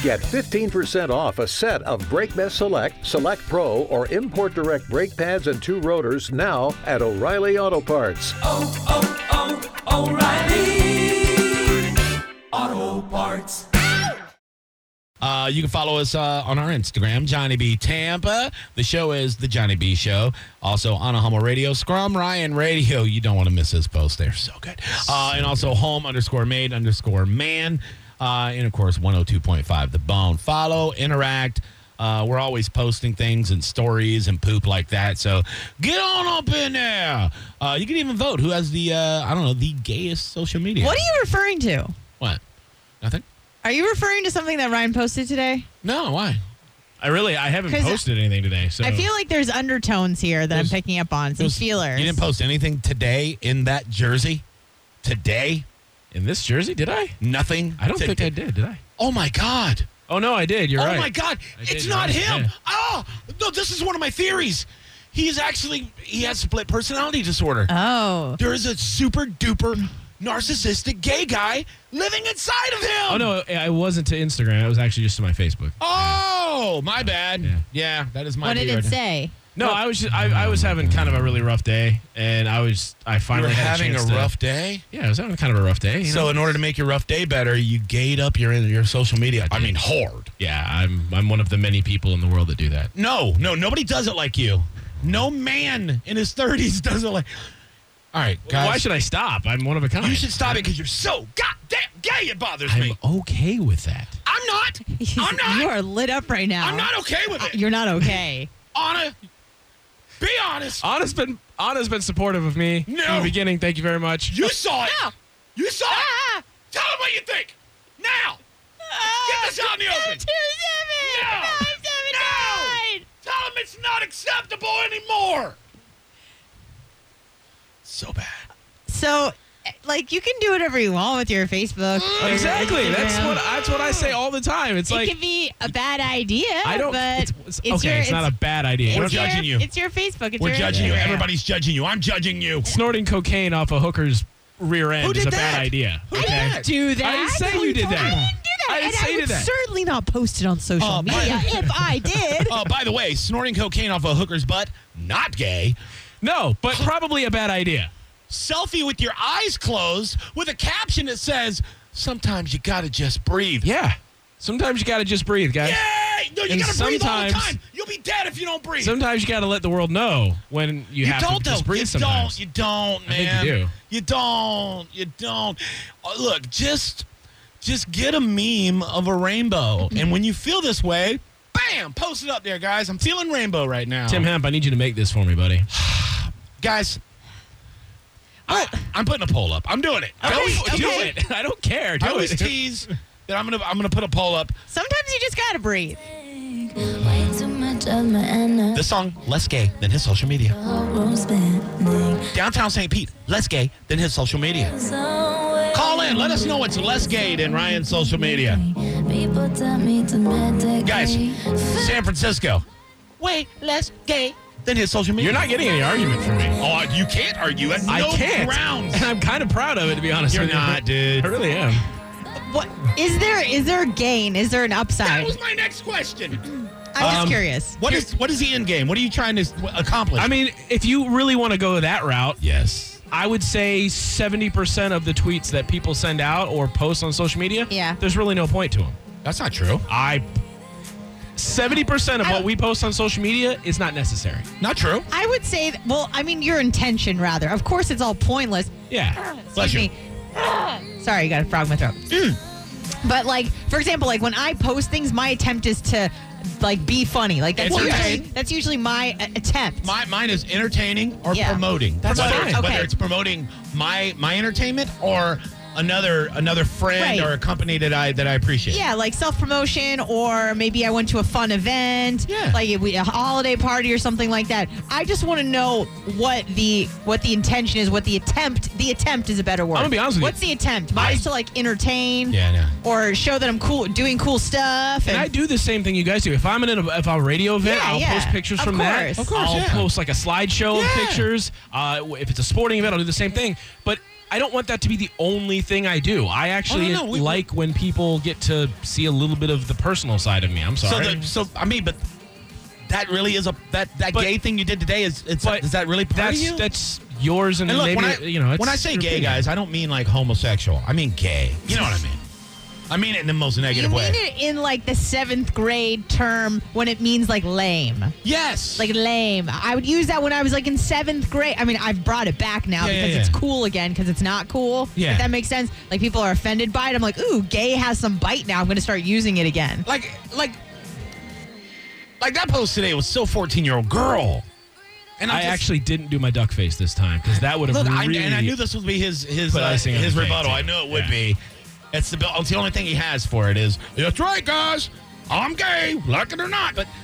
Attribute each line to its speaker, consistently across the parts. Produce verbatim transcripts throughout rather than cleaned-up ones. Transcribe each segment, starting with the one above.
Speaker 1: Get fifteen percent off a set of BrakeMess Select, Select Pro, or Import Direct brake pads and two rotors now at O'Reilly Auto Parts.
Speaker 2: Oh, oh, oh, O'Reilly Auto Parts.
Speaker 3: Uh, you can follow us uh, on our Instagram, Johnny B Tampa. The show is The Johnny B Show. Also on a Hummel Radio, Scrum Ryan Radio. You don't want to miss his posts. They're so good. Uh, and also home underscore made underscore man. Uh, and, of course, one oh two point five The Bone. Follow, interact. Uh, we're always posting things and stories and poop like that. So get on up in there. Uh, you can even vote who has the, uh, I don't know, the gayest social media.
Speaker 4: What are you referring to?
Speaker 3: What? Nothing?
Speaker 4: Are you referring to something that Ryan posted today?
Speaker 3: No, why?
Speaker 5: I really, I haven't
Speaker 4: 'Cause
Speaker 5: posted anything today. So
Speaker 4: I feel like there's undertones here that
Speaker 3: was-
Speaker 4: I'm picking up on, some
Speaker 3: was-
Speaker 4: feelers.
Speaker 3: You didn't post anything today in that jersey? Today?
Speaker 5: in this jersey, did I?
Speaker 3: Nothing?
Speaker 5: I don't
Speaker 3: To-
Speaker 5: think I did. Did I?
Speaker 3: Oh, my God.
Speaker 5: Oh no, I did. You're
Speaker 3: oh,
Speaker 5: right.
Speaker 3: my God.
Speaker 5: I
Speaker 3: It's
Speaker 5: did,
Speaker 3: not
Speaker 5: you're right.
Speaker 3: him.
Speaker 5: Yeah.
Speaker 3: Oh, no, this is one of my theories. He's actually, he has split personality disorder.
Speaker 4: Oh.
Speaker 3: There is a super duper narcissistic gay guy living inside of him.
Speaker 5: Oh no, I wasn't to Instagram. It was actually just to my Facebook.
Speaker 3: Oh, my bad. Yeah,
Speaker 5: Yeah.
Speaker 3: that is my
Speaker 4: What did
Speaker 3: bad.
Speaker 4: it say?
Speaker 5: No, I was just, I, I was having kind of a really rough day, and I was I
Speaker 3: You
Speaker 5: finally
Speaker 3: were
Speaker 5: had
Speaker 3: having
Speaker 5: a,
Speaker 3: a
Speaker 5: chance to-
Speaker 3: rough day?
Speaker 5: Yeah, I was having kind of a rough day. You
Speaker 3: So
Speaker 5: know?
Speaker 3: in order to make your rough day better, you gayed up your your social media. I mean, hard.
Speaker 5: yeah, I'm I'm one of the many people in the world that do that.
Speaker 3: No, no, nobody does it like you. No man in his thirties does it like. All right, guys.
Speaker 5: Why should I stop? I'm one of a kind.
Speaker 3: You should stop it because you're so goddamn gay. It bothers
Speaker 5: I'm
Speaker 3: me.
Speaker 5: okay with that.
Speaker 3: I'm not. I'm not.
Speaker 4: You are lit up right now.
Speaker 3: I'm not okay with it.
Speaker 4: You're not okay.
Speaker 3: Anna, be honest.
Speaker 5: Anna's been Anna's been supportive of me
Speaker 3: No.
Speaker 5: from the beginning. Thank you very much.
Speaker 3: You saw it.
Speaker 4: No.
Speaker 3: You saw
Speaker 4: Ah.
Speaker 3: it. Tell him what you think. Now. Get this out in the open.
Speaker 4: Two, seven,
Speaker 3: No.
Speaker 4: five, seven,
Speaker 3: No.
Speaker 4: nine.
Speaker 3: Tell him it's not acceptable anymore. So bad.
Speaker 4: So, like, you can do whatever you want with your Facebook. or
Speaker 5: Exactly.
Speaker 4: Instagram.
Speaker 5: That's what that's what I say all the time. It's
Speaker 4: It
Speaker 5: like
Speaker 4: can be a bad idea.
Speaker 5: I don't.
Speaker 4: But
Speaker 5: It's, it's,
Speaker 4: it's
Speaker 5: okay,
Speaker 4: your,
Speaker 5: it's, not a bad idea.
Speaker 3: We're
Speaker 4: it's your-
Speaker 3: judging you.
Speaker 4: It's your Facebook. It's
Speaker 3: We're
Speaker 4: your
Speaker 3: judging you.
Speaker 4: Instagram.
Speaker 3: Everybody's judging you. I'm judging you.
Speaker 5: Snorting cocaine off a hooker's rear end
Speaker 3: Who
Speaker 5: is
Speaker 3: did
Speaker 5: a bad
Speaker 3: that?
Speaker 5: idea.
Speaker 3: Who
Speaker 4: I
Speaker 3: did
Speaker 4: didn't
Speaker 3: that?
Speaker 4: do that.
Speaker 5: I didn't say you did that.
Speaker 4: I didn't do that.
Speaker 5: I didn't
Speaker 4: and
Speaker 5: say
Speaker 4: I
Speaker 5: you
Speaker 4: would
Speaker 5: did that.
Speaker 4: certainly not post it on social
Speaker 3: Uh, by-
Speaker 4: media if I did.
Speaker 3: Oh, by the way, snorting cocaine off a hooker's butt, not gay.
Speaker 5: No, but probably a bad idea.
Speaker 3: Selfie with your eyes closed with a caption that says, sometimes you gotta just breathe.
Speaker 5: Yeah. Sometimes you got to just breathe, guys.
Speaker 3: Yay! No, you
Speaker 5: And
Speaker 3: gotta breathe all the
Speaker 5: sometimes-
Speaker 3: time. You'll be dead if you don't breathe.
Speaker 5: Sometimes you got to let the world know when you,
Speaker 3: you
Speaker 5: have
Speaker 3: don't,
Speaker 5: to just
Speaker 3: though.
Speaker 5: breathe
Speaker 3: You
Speaker 5: sometimes.
Speaker 3: don't. You don't,
Speaker 5: I think
Speaker 3: man.
Speaker 5: you do.
Speaker 3: You don't. You don't. Uh, look, just, just get a meme of a rainbow, and when you feel this way, bam, post it up there, guys. I'm feeling rainbow right now.
Speaker 5: Tim Hemp, I need you to make this for me, buddy.
Speaker 3: Guys, I, I'm putting a poll up. I'm doing it. I
Speaker 4: Okay,
Speaker 3: always,
Speaker 4: okay.
Speaker 5: Do it. I don't care. Do
Speaker 3: I always
Speaker 5: it.
Speaker 3: tease that I'm gonna I'm gonna put a poll up.
Speaker 4: Sometimes you just gotta breathe.
Speaker 6: Way too much of my energy.
Speaker 3: This song, less gay than his social media.
Speaker 6: Spinning.
Speaker 3: Downtown Saint Pete, less gay than his social media.
Speaker 6: Somewhere
Speaker 3: Call in. Let us know it's less gay than Ryan's social media.
Speaker 6: people tell me to meditate.
Speaker 3: Guys, San Francisco, way less gay than his social media.
Speaker 5: You're not getting any argument from me.
Speaker 3: Oh, you can't argue it.
Speaker 5: I
Speaker 3: No
Speaker 5: can't.
Speaker 3: grounds.
Speaker 5: And I'm kind of proud of it, to be honest
Speaker 3: You're
Speaker 5: with you.
Speaker 3: not, dude.
Speaker 5: I really am.
Speaker 4: What is there? Is there a gain? Is there an
Speaker 3: That
Speaker 4: upside?
Speaker 3: was my next question.
Speaker 4: I'm just
Speaker 3: Um,
Speaker 4: curious.
Speaker 3: What is what is the end game? What are you trying to accomplish?
Speaker 5: I mean, if you really want to go that route,
Speaker 3: yes.
Speaker 5: I would say seventy percent of the tweets that people send out or post on social media,
Speaker 4: Yeah.
Speaker 5: there's really no point to them.
Speaker 3: That's not true.
Speaker 5: I seventy percent of
Speaker 4: I-
Speaker 5: what we post on social media is not necessary.
Speaker 3: Not true.
Speaker 4: I would say, that, well, I mean, your intention rather. Of course, it's all pointless.
Speaker 5: Yeah.
Speaker 3: Bless
Speaker 4: Excuse
Speaker 3: you.
Speaker 4: me. Sorry, you got a frog in my throat.
Speaker 3: Mm.
Speaker 4: But like, for example, like when I post things, my attempt is to like be funny. Like that's
Speaker 3: It's
Speaker 4: usually,
Speaker 3: entertaining.
Speaker 4: that's usually my uh, attempt.
Speaker 3: My, mine is entertaining or
Speaker 4: Yeah.
Speaker 3: promoting.
Speaker 5: That's
Speaker 3: whether,
Speaker 5: fine.
Speaker 3: It's,
Speaker 4: Okay.
Speaker 3: whether it's promoting my my entertainment or another another friend
Speaker 4: Right.
Speaker 3: or a company that I that I appreciate.
Speaker 4: Yeah, like self promotion, or maybe I went to a fun event,
Speaker 3: Yeah.
Speaker 4: like a, a holiday party or something like that. I just want to know what the what the intention is, what the attempt. The attempt is a better word.
Speaker 5: I'm gonna be honest with you.
Speaker 4: What's the attempt? Mine's to like entertain,
Speaker 3: Yeah, I know.
Speaker 4: or show that I'm cool, doing cool stuff.
Speaker 5: And I do the same thing you guys do. If I'm in a, if I'm a radio event,
Speaker 4: Yeah,
Speaker 5: I'll
Speaker 4: yeah.
Speaker 5: post pictures
Speaker 4: Of
Speaker 5: from
Speaker 4: course.
Speaker 5: that.
Speaker 4: Of
Speaker 3: course,
Speaker 5: I'll
Speaker 3: yeah.
Speaker 5: post like a slideshow
Speaker 3: Yeah.
Speaker 5: of pictures. Uh, if it's a sporting event, I'll do the same thing. But I don't want that to be the only thing I do. I actually
Speaker 3: Oh, no, no, we-
Speaker 5: like when people get to see a little bit of the personal side of me. I'm
Speaker 3: So,
Speaker 5: sorry.
Speaker 3: the, so I mean, but that really is a that that
Speaker 5: But-
Speaker 3: gay thing you did today is it's
Speaker 5: but
Speaker 3: is that really part
Speaker 5: that's
Speaker 3: of you?
Speaker 5: that's yours, and,
Speaker 3: and look,
Speaker 5: maybe
Speaker 3: when I
Speaker 5: you know. It's
Speaker 3: when I say
Speaker 5: your
Speaker 3: gay,
Speaker 5: opinion.
Speaker 3: guys, I don't mean like homosexual. I mean gay. You know what I mean? I mean it in the most
Speaker 4: You
Speaker 3: negative
Speaker 4: mean
Speaker 3: way.
Speaker 4: it in like the seventh grade term when it means like lame.
Speaker 3: Yes.
Speaker 4: Like lame. I would use that when I was like in seventh grade. I mean, I've brought it back now
Speaker 3: Yeah, yeah,
Speaker 4: because
Speaker 3: yeah.
Speaker 4: it's cool again because it's not cool.
Speaker 3: Yeah.
Speaker 4: If that makes sense. Like people are offended by it. I'm like, ooh, gay has some bite now. I'm going to start using it again.
Speaker 3: like like like that post today was so fourteen-year-old girl. And I'm
Speaker 5: I
Speaker 3: just-
Speaker 5: actually didn't do my duck face this time because that would have
Speaker 3: Look,
Speaker 5: really.
Speaker 3: I, and I knew this would be his his
Speaker 5: put
Speaker 3: uh,
Speaker 5: icing on
Speaker 3: his
Speaker 5: the cake,
Speaker 3: rebuttal.
Speaker 5: too.
Speaker 3: I knew it would
Speaker 5: Yeah.
Speaker 3: be. It's the it's the only thing he has for it is that's right, guys. I'm gay, like it or not. But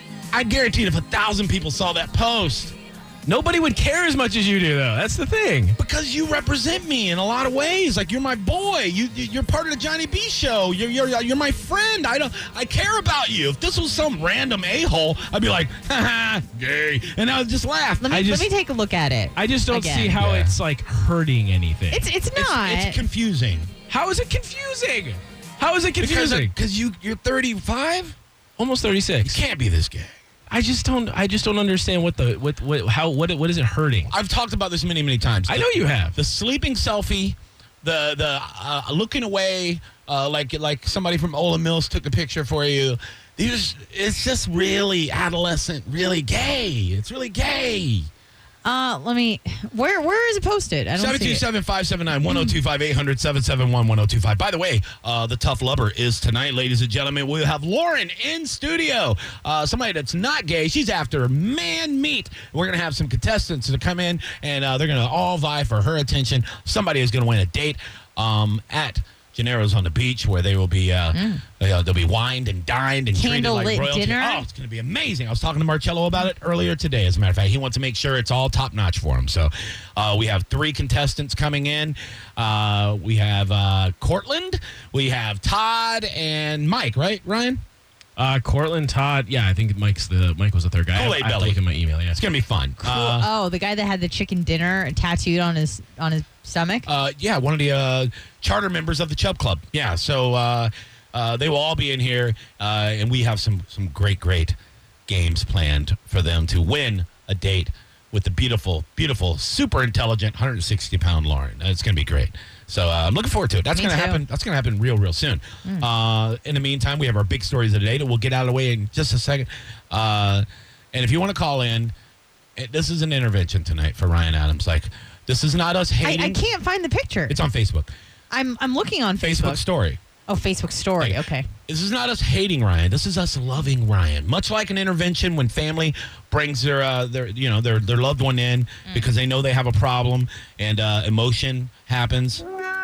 Speaker 3: I guarantee if a thousand people saw that post,
Speaker 5: Nobody would care as much as you do, though. That's the thing.
Speaker 3: because you represent me in a lot of ways. Like you're my boy. You you- you're part of the Johnny B show. You're you're you're my friend. I don't I care about you. If this was some random a hole, I'd be like, haha, gay, and I would just laugh.
Speaker 4: Let me,
Speaker 5: I just-
Speaker 4: let me take a look at it.
Speaker 5: I just don't
Speaker 4: Again.
Speaker 5: see how
Speaker 3: Yeah.
Speaker 5: it's like hurting anything.
Speaker 4: It's it's not.
Speaker 3: It's, it's confusing.
Speaker 5: How is it confusing? How is it confusing?
Speaker 3: Because you you're thirty-five.
Speaker 5: Almost thirty-six.
Speaker 3: Can't be this gay.
Speaker 5: I just don't. I just don't understand what the what what how what what is it hurting?
Speaker 3: I've talked about this many, many times.
Speaker 5: I know you have.
Speaker 3: The sleeping selfie, the the uh, looking away, uh, like like somebody from Ola Mills took a picture for you. These, it's just really adolescent, really gay. It's really gay.
Speaker 4: Uh, let me. Where where is it posted? I don't
Speaker 3: seven
Speaker 4: see
Speaker 3: two
Speaker 4: it.
Speaker 3: seven, five seven nine, one oh two five, eight hundred, seven seven one, one oh two five. By the way, uh, the Tough Lover is tonight, ladies and gentlemen. We'll have Lauren in studio. Uh, somebody that's not gay. She's after man meat. We're going to have some contestants to come in, and uh, they're going to all vie for her attention. Somebody is going to win a date um, at Gennaro's on the beach, where they will be uh, uh, they'll be wined and dined and treated like
Speaker 4: Candlelit
Speaker 3: royalty.
Speaker 4: dinner?
Speaker 3: Oh, it's going to be amazing. I was talking to Marcello about it earlier today. As a matter of fact, he wants to make sure it's all top notch for him. So uh, we have three contestants coming in. Uh, we have uh, Cortland, we have Todd, and Mike. Right, Ryan?
Speaker 5: Uh, Cortland, Todd. Yeah, I think Mike's the Mike was the third guy. I,
Speaker 3: Kool-Aid
Speaker 5: I have to
Speaker 3: Belly.
Speaker 5: look at my email. Yeah,
Speaker 3: It's going to be fun.
Speaker 4: Cool.
Speaker 3: Uh,
Speaker 4: oh, the guy that had the chicken dinner tattooed on his on his stomach.
Speaker 3: Uh, yeah, one of the uh, charter members of the Chubb Club. Yeah, so uh, uh, they will all be in here, uh, and we have some some great, great games planned for them to win a date with the beautiful, beautiful, super intelligent, one hundred sixty pound Lauren. It's going to be great. So uh, I'm looking forward to it. That's
Speaker 4: Me
Speaker 3: going to
Speaker 4: too.
Speaker 3: happen. That's going to happen real, real soon. Uh, in the meantime, we have our big stories of the day that we'll get out of the way in just a second. Uh, and if you want to call in, it, this is an intervention tonight for Ryan Adams. Like, this is not us
Speaker 4: I,
Speaker 3: hating.
Speaker 4: I can't find the picture.
Speaker 3: It's on Facebook.
Speaker 4: I'm I'm looking on
Speaker 3: Facebook
Speaker 4: Facebook.
Speaker 3: story.
Speaker 4: Oh, Facebook story.
Speaker 3: Like,
Speaker 4: Okay.
Speaker 3: This is not us hating Ryan. This is us loving Ryan. Much like an intervention when family brings their uh, their you know their their loved one in because they know they have a problem and uh, emotion happens.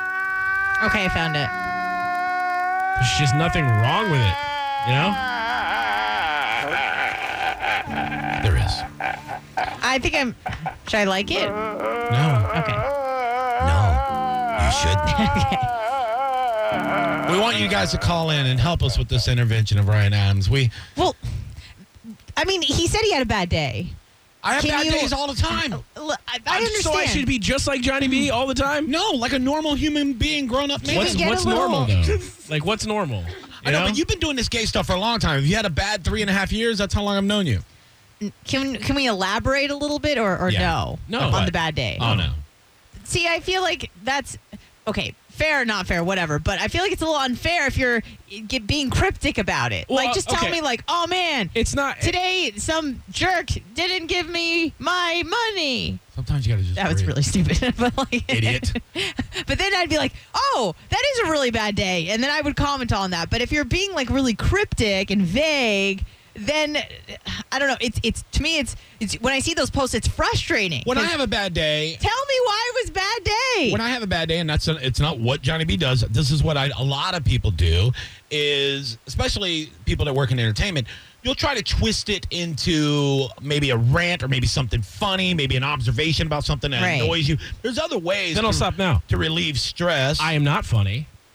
Speaker 4: Okay, I found it.
Speaker 5: there's just nothing wrong with it. You know?
Speaker 3: There is.
Speaker 4: I think I'm. Should I like it?
Speaker 3: No.
Speaker 4: Okay.
Speaker 3: No. You should.
Speaker 4: Okay.
Speaker 3: We want you guys to call in and help us with this intervention of Ryan Adams. We
Speaker 4: Well, I mean, he said he had a bad day.
Speaker 3: I have
Speaker 4: Can
Speaker 3: bad
Speaker 4: you-
Speaker 3: days all the time.
Speaker 4: Look, I, I understand.
Speaker 5: So I should be just like Johnny B all the time?
Speaker 3: No, like a normal human being, grown up man.
Speaker 5: What's
Speaker 4: get a
Speaker 5: what's
Speaker 4: little-
Speaker 5: normal though? Like what's normal?
Speaker 3: I
Speaker 5: You
Speaker 3: know,
Speaker 5: know?
Speaker 3: but you've been doing this gay stuff for a long time. If you had a bad three and a half years, that's how long I've known you.
Speaker 4: Can can we elaborate a little bit or, or
Speaker 3: Yeah.
Speaker 4: no?
Speaker 5: No.
Speaker 4: On
Speaker 5: What?
Speaker 4: the bad day.
Speaker 3: Oh no.
Speaker 4: See, I feel like that's okay. Fair, not fair, whatever. But I feel like it's a little unfair if you're get, being cryptic about it.
Speaker 5: Well,
Speaker 4: like, just tell
Speaker 5: okay.
Speaker 4: me, like, oh man,
Speaker 5: It's not
Speaker 4: today some jerk didn't give me my money.
Speaker 3: Sometimes you gotta just.
Speaker 4: That was
Speaker 3: breathe.
Speaker 4: really stupid. But like,
Speaker 3: Idiot.
Speaker 4: But then I'd be like, oh, that is a really bad day, and then I would comment on that. But if you're being like really cryptic and vague, then I don't know. It's it's to me, it's it's when I see those posts, it's frustrating.
Speaker 3: When I
Speaker 4: 'Cause
Speaker 3: have a bad day,
Speaker 4: tell me why it was bad day.
Speaker 3: when I have a bad day, and that's it's not what Johnny B does. This is what I, a lot of people do, is especially people that work in entertainment. You'll try to twist it into maybe a rant or maybe something funny, maybe an observation about something that
Speaker 4: Right.
Speaker 3: annoys you. There's other ways
Speaker 5: Then
Speaker 3: to,
Speaker 5: I'll stop now.
Speaker 3: to relieve stress.
Speaker 5: I am not funny.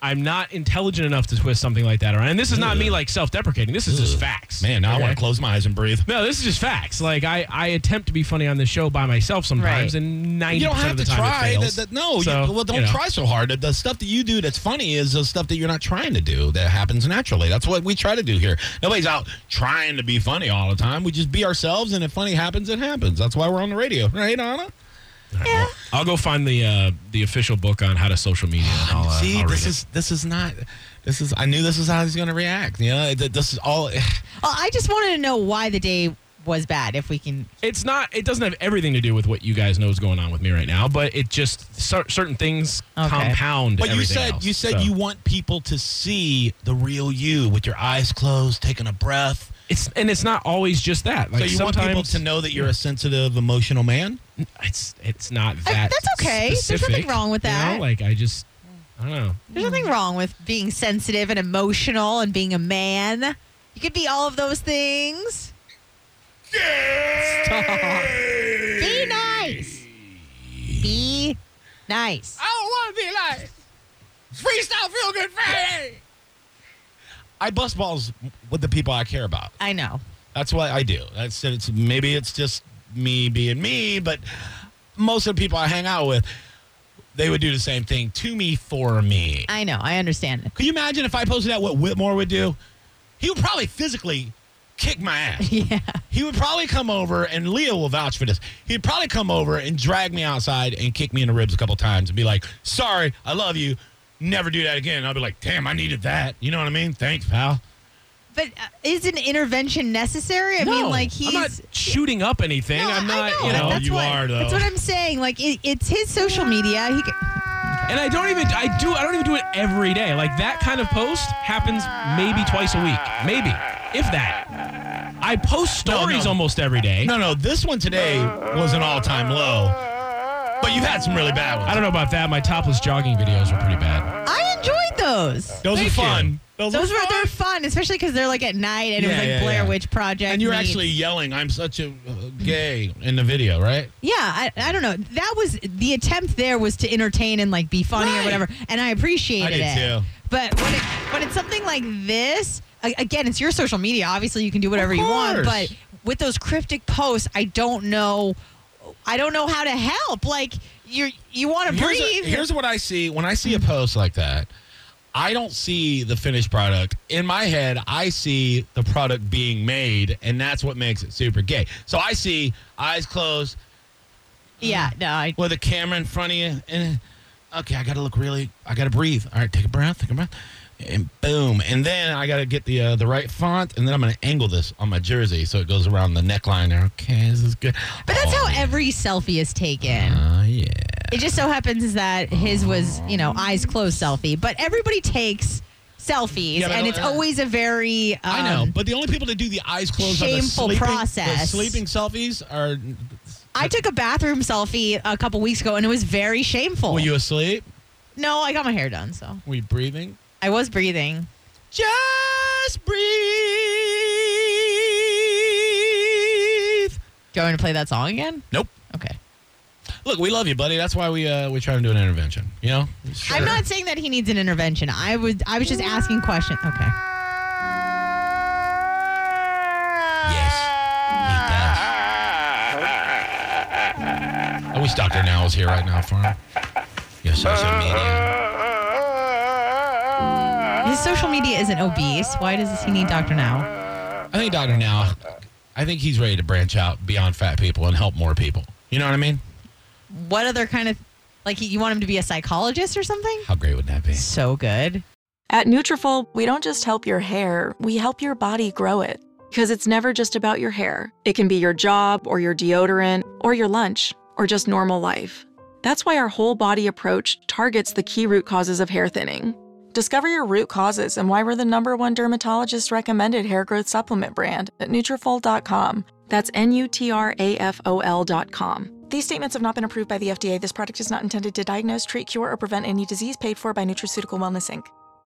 Speaker 5: I'm not intelligent enough to twist something like that around. And this is not me like self-deprecating. This is just facts.
Speaker 3: Man, now I
Speaker 5: Okay?
Speaker 3: want to close my eyes and breathe.
Speaker 5: No, this is just facts. Like I, I attempt to be funny on this show by myself sometimes,
Speaker 4: Right.
Speaker 5: and ninety
Speaker 3: You don't
Speaker 5: percent
Speaker 3: have
Speaker 5: of the
Speaker 3: to
Speaker 5: time
Speaker 3: try.
Speaker 5: it fails.
Speaker 3: That, that, no,
Speaker 5: So,
Speaker 3: you, well, don't
Speaker 5: you know.
Speaker 3: try so hard. The stuff that you do that's funny is the stuff that you're not trying to do that happens naturally. That's what we try to do here. Nobody's out trying to be funny all the time. We just be ourselves, and if funny happens, it happens. That's why we're on the radio, right, Anna?
Speaker 5: Yeah. I'll go find the uh, the official book on how to social media. And I'll, uh,
Speaker 3: See,
Speaker 5: I'll
Speaker 3: this
Speaker 5: read
Speaker 3: is this is not. This is. I knew this is how he's going to react. You know, th- this is all.
Speaker 4: Well, I just wanted to know why the day was bad. If we can,
Speaker 5: it. It's not. It doesn't have everything to do with what you guys know is going on with me right now, but it just cer- certain things
Speaker 4: Okay.
Speaker 5: compound.
Speaker 3: But you
Speaker 5: everything
Speaker 3: said
Speaker 5: else,
Speaker 3: you said
Speaker 5: so.
Speaker 3: you want people to see the real you with your eyes closed, taking a breath.
Speaker 5: It's and it's not always just that. Like
Speaker 3: so you want
Speaker 5: sometimes
Speaker 3: people to know that you're a sensitive, emotional man.
Speaker 5: it's it's not
Speaker 4: I-
Speaker 5: that.
Speaker 4: that's okay. There's
Speaker 5: specific,
Speaker 4: nothing wrong with
Speaker 5: you know?
Speaker 4: that.
Speaker 5: Like I just, I don't know.
Speaker 4: there's nothing wrong with being sensitive and emotional and being a man. You could be all of those things. Stop. Be nice. Be nice.
Speaker 3: I don't want to be like freestyle feel good Friday. I bust balls with the people I care about.
Speaker 4: I know.
Speaker 3: That's what I do. That's it's maybe it's just me being me, but most of the people I hang out with, they would do the same thing to me for me.
Speaker 4: I know. I understand it.
Speaker 3: Could you imagine if I posted that? What Whitmore would do? He would probably physically kick my ass.
Speaker 4: Yeah.
Speaker 3: He would probably come over, and Leah will vouch for this. He'd probably come over and drag me outside and kick me in the ribs a couple times and be like, "Sorry, I love you. Never do that again." And I'll be like, "Damn, I needed that." You know what I mean? Thanks, pal.
Speaker 4: But uh, is an intervention necessary? I
Speaker 5: no,
Speaker 4: mean, like he's
Speaker 5: I'm not shooting up anything.
Speaker 4: No,
Speaker 5: I'm
Speaker 4: I
Speaker 5: not.
Speaker 4: know.
Speaker 5: You know.
Speaker 4: That's
Speaker 3: you
Speaker 4: what,
Speaker 3: are, though.
Speaker 4: That's what I'm saying. Like it, it's his social media. He. Can,
Speaker 5: And I don't even I do I don't even do it every day. Like that kind of post happens maybe twice a week. Maybe. If that. I post
Speaker 3: No,
Speaker 5: stories
Speaker 3: no.
Speaker 5: almost every day.
Speaker 3: No, no, this one today was an all-time low. But you've had some really bad ones.
Speaker 5: I don't know about that. My topless jogging videos were pretty bad.
Speaker 4: I enjoyed those.
Speaker 3: Those
Speaker 5: Thank
Speaker 3: are fun.
Speaker 5: you.
Speaker 3: Those,
Speaker 4: Those
Speaker 3: are
Speaker 4: were
Speaker 3: fun.
Speaker 4: they're fun, especially because they're like at night and it was
Speaker 3: Yeah,
Speaker 4: like
Speaker 3: yeah,
Speaker 4: Blair
Speaker 3: yeah.
Speaker 4: Witch Project.
Speaker 3: And you're
Speaker 4: meets-
Speaker 3: actually yelling, "I'm such a uh, gay" in the video, right?
Speaker 4: Yeah, I, I don't know. That was the attempt. There was to entertain and like be funny or
Speaker 3: Right.
Speaker 4: whatever, and I appreciated
Speaker 3: I did
Speaker 4: it.
Speaker 3: too.
Speaker 4: But when it when it's something like this, a- again, it's your social media. Obviously, you can do whatever you want.
Speaker 3: course.
Speaker 4: But with those cryptic posts, I don't know. I don't know how to help. Like you, you want to
Speaker 3: Here's,
Speaker 4: breathe.
Speaker 3: a- here's what I see when I see a post like that. I don't see the finished product. In my head, I see the product being made, and that's what makes it super gay. So I see eyes closed
Speaker 4: yeah, no, I,
Speaker 3: with a camera in front of you, and okay, I got to look really, I got to breathe. All right, take a breath, take a breath, and boom. And then I got to get the uh, the right font, and then I'm going to angle this on my jersey so it goes around the neckline there. Okay, this is good.
Speaker 4: but that's
Speaker 3: Oh,
Speaker 4: how every selfie is taken.
Speaker 3: Oh, yeah.
Speaker 4: It just so happens is that his was, you know, eyes closed selfie. But everybody takes selfies,
Speaker 3: Yeah, but
Speaker 4: and
Speaker 3: I
Speaker 4: it's
Speaker 3: don't-
Speaker 4: always a very. Um,
Speaker 3: I know, but the only people that do the eyes closed on the
Speaker 4: shameful
Speaker 3: sleeping,
Speaker 4: process.
Speaker 3: the sleeping selfies are.
Speaker 4: I took a bathroom selfie a couple weeks ago, and it was very shameful.
Speaker 3: Were you asleep?
Speaker 4: No, I got my hair done, so
Speaker 3: Were you breathing?
Speaker 4: I was breathing.
Speaker 3: Just breathe.
Speaker 4: Do you want me to play that song again?
Speaker 3: Nope.
Speaker 4: Okay.
Speaker 3: Look, we love you, buddy. That's why we uh, we try to do an intervention. You know.
Speaker 4: I'm not saying that he needs an intervention. I was I was just asking questions. Okay.
Speaker 3: Yes. He does. I wish Doctor Now was here right now for him. Your social media.
Speaker 4: His social media isn't obese. Why does he need Doctor Now?
Speaker 3: I think Doctor Now. I think he's ready to branch out beyond fat people and help more people. You know what I mean?
Speaker 4: What other kind of like you want him to be a psychologist or something?
Speaker 3: How great would that be?
Speaker 4: So good.
Speaker 7: At Nutrafol, we don't just help your hair, we help your body grow it. Because it's never just about your hair. It can be your job, or your deodorant, or your lunch, or just normal life. That's why our whole body approach targets the key root causes of hair thinning. Discover your root causes and why we're the number one dermatologist recommended hair growth supplement brand at Nutrafol dot com. That's N U T R A F O L dot com. These statements have not been approved by the F D A. This product is not intended to diagnose, treat, cure, or prevent any disease paid for by Nutraceutical Wellness, Incorporated